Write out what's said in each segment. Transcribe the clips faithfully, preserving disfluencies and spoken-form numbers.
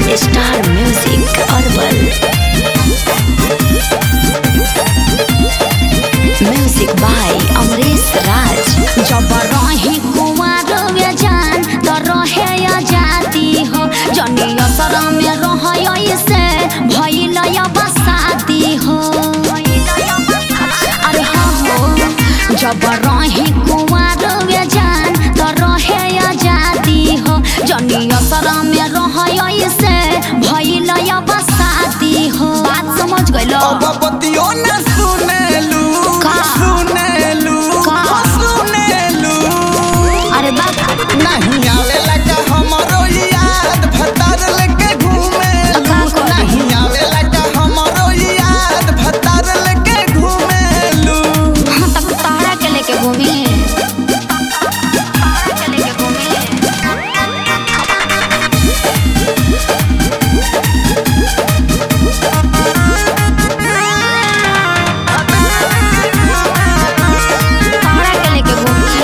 Star music Arbal music by Amrish Raj. जब रही कुमार वे जान तो रहे आजादी हो जनी असर में रह से भइल बसादी हो। अरे हाँ हो जब रही कुमार वे जान तो रहे आजादी हो जनी असर में रह से भइल बसादी हो। बात समझ गइलो अब बतियो न सुनेलू सुनेलू सुनेलू। अरे बात नहीं आवेला का हमरो याद भतार लेके घूमेलू। नहीं आवेला का हमरो याद भतार लेके घूमेलू। हाँ तब तारा के लेके घूमी तारा के लेके घूमी। तारा के लेके घूमी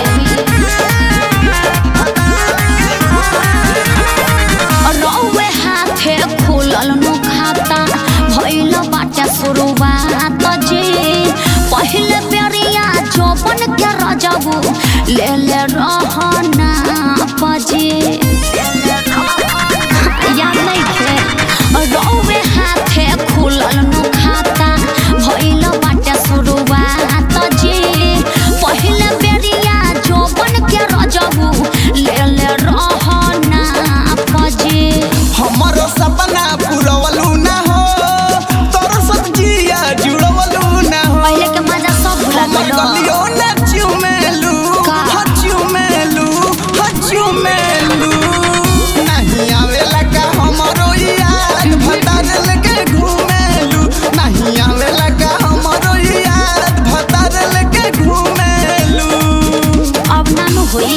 रौवे हाथे खुलल नु खाता भइल बाटे शुरुआत जी। पहिले बेरिया जोबन के रजबू ले ले रहना पजे याद नहीं थे। रौवे हाथे खुलल नु खाता भइल बाटे शुरुआत जी। पहिले बेरिया जोबन के रजबू ले ले रहना पजे। हमरो सपना पुरवलू ना हो तोर सब्जिया जुड़वलू ना हो। पहिले के मजा सब भुला हमर गइलो गलियो ना चुमेलू चुमेलू चुमेलू। नहीं आवेला का हमरो याद भतार लेके घूमेलू। नहीं आवेला का हमरो याद भतार लेके घूमेलू। अब नानु होई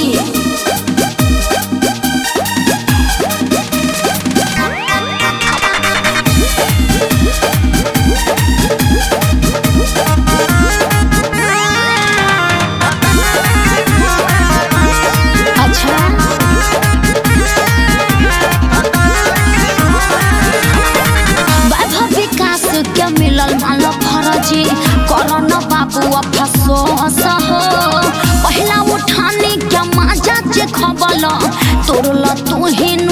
अच्छा वैभव विकास के मिलल माल फरजी करन बाबू अफसोस हो। पहला उठानी के माजा जे खबल तोरल तू ही